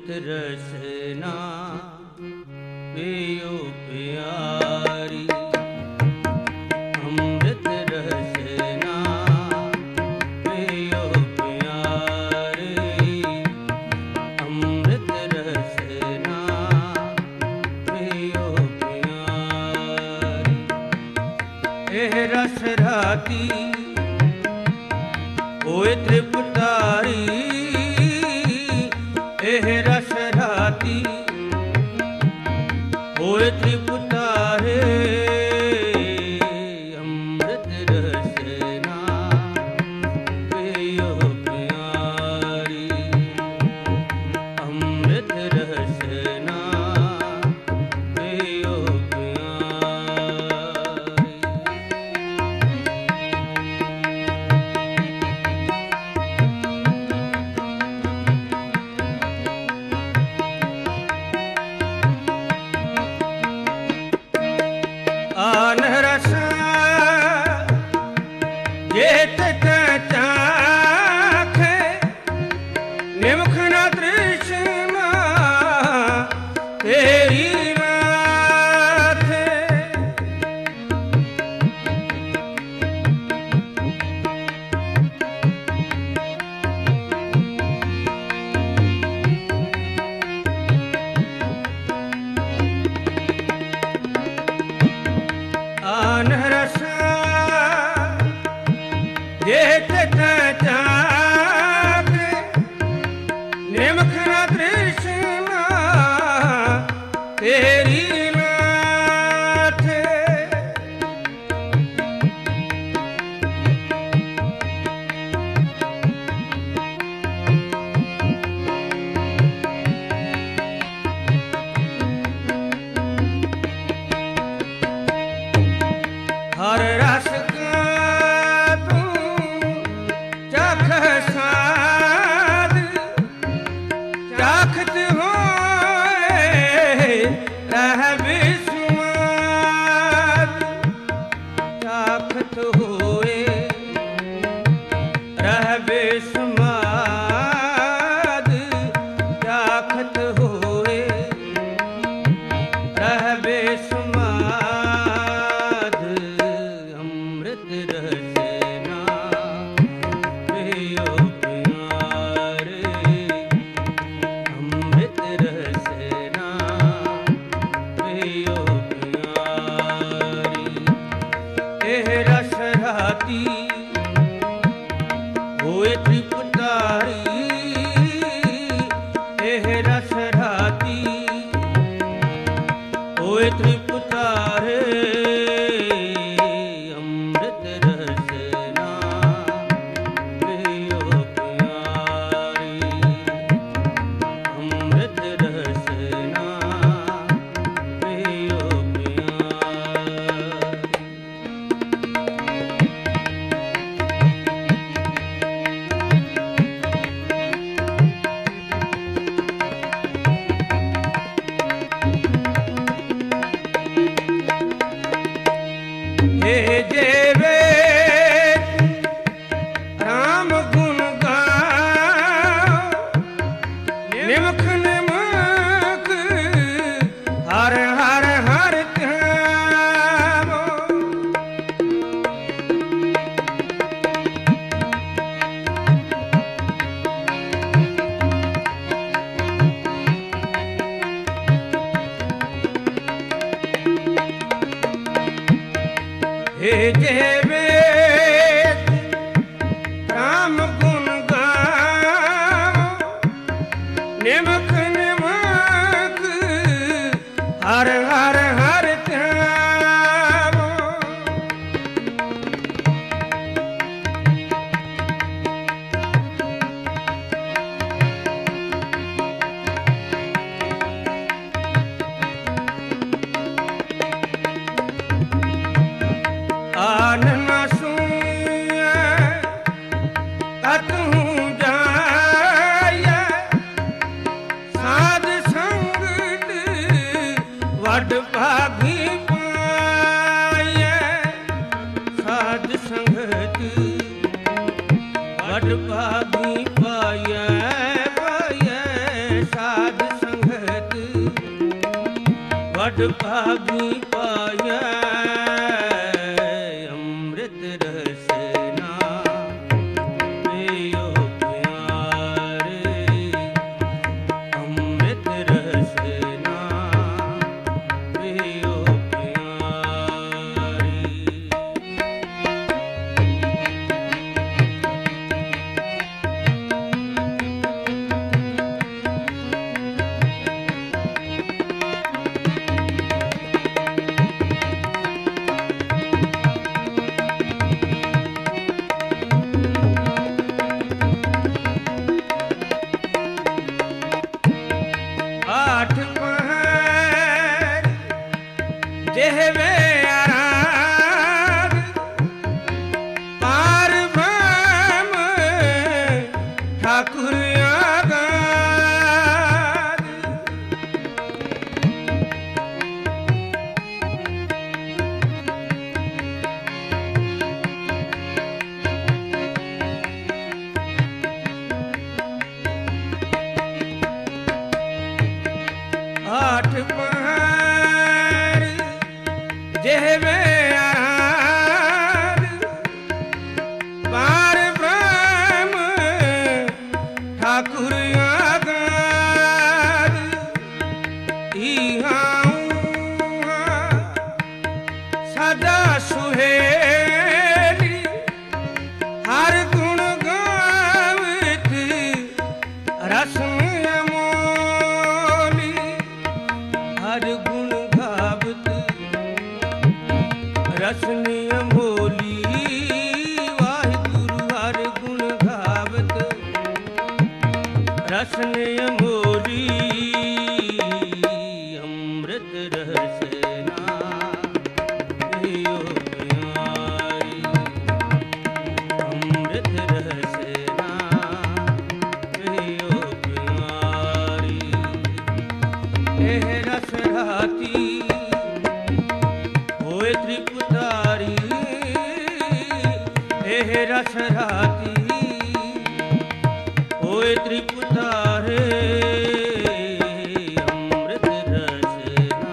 रसना पियो प्यारी, अमृत रसना पियो प्यारी, अमृत रसना पियो प्यारी। एह रस राती होए त्रिपुटारी, एह रस राती होए त्रिपुटारे, अमृत रसना पियो प्यारी, अमृत रसना पियो प्यारी। आन रस जेत चाखे, निमख न तृष्णा तेरी माथे। आन रस जेत चाखे, निमख न तृष्णा तेरी माथे। हर रस का तू चख साध, चाखत होए रह विस्वाद, चाखत होए रह विस्वाद, चाखत होए रह विस्वाद। अमृत रसना पियो प्यारे, अमृत रसना पियो प्यारी। एह रस राती होए त्रिपुटारी, एह रस राती होए त्रिपुटारे, अमृत रसना पियो प्यारी, अमृत रसना पियो प्यारी। हे जेवे राम गुण गाओ, निमख निमक हर हर हर ध्याओ। हे जेवे राम गुण गाओ, निमख निमक हर हर हर ध्याओ। आन न सूए कतहु जाए, साध संगत वड भागी पाए, साध संगत वड भागी पाए, पाए साध ਵਡ ਭਾਗੀ ਪਾਇਆ ਅੰਮ੍ਰਿਤ ਰਸਨਾ ਪਿਓ ਪਿਆਰੇ ਅੰਮ੍ਰਿਤ ਰਸਨਾ ਪਿਓ ਪਿਆਰੇ। आठ पहर जेहवे आराध पार भम ठाकुर आगाध। आठ पहर जेहवे आराध पार ब्रह्म ठाकुर आगाध। इहाँ उहाँ सदा सुहेली हर गुण गावित रस्म अमोली। हर गुण गावत रसनी अमोली वाहिगुरु। हर गुण गावत रसनी अमोली अमृत रसना पियो प्यारी अमृत रसना पियो प्यारी। एह रस राती होए त्रिपुतारी एह रस राती होए त्रिपुतारे अमृत रसना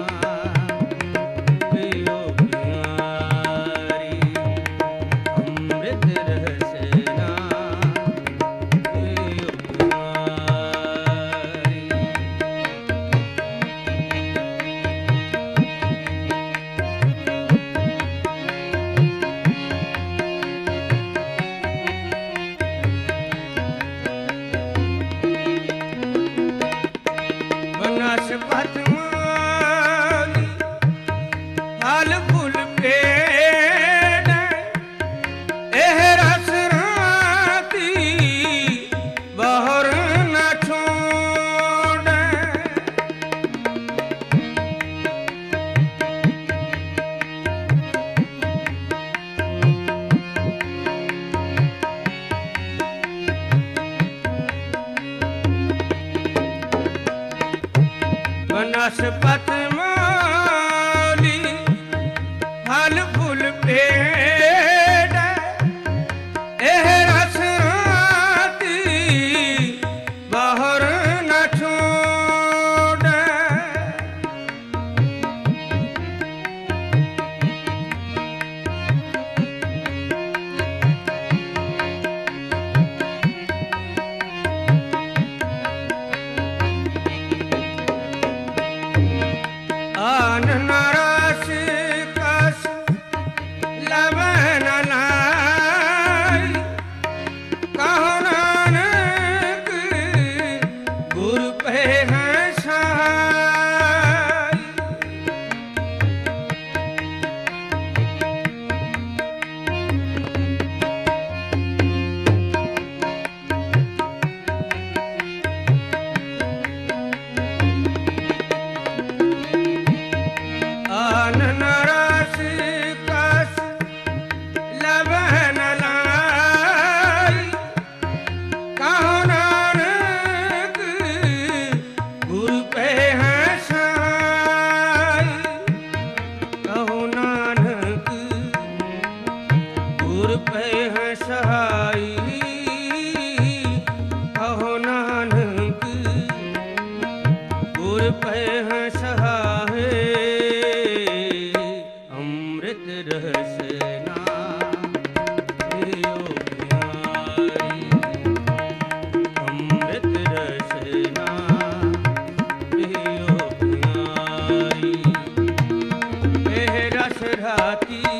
पियो प्यारी अमृत रसना पियो प्यारी। बनस्पत माली फल फूल पेड़ एह रस राती बहर न छोड़े। बनस्पत माली फल फूल पेड़ एह रस राती बहर न छोड़े। आनन रस कस लवन लाई कहो नानक गुरु पे हैं सहाय। राती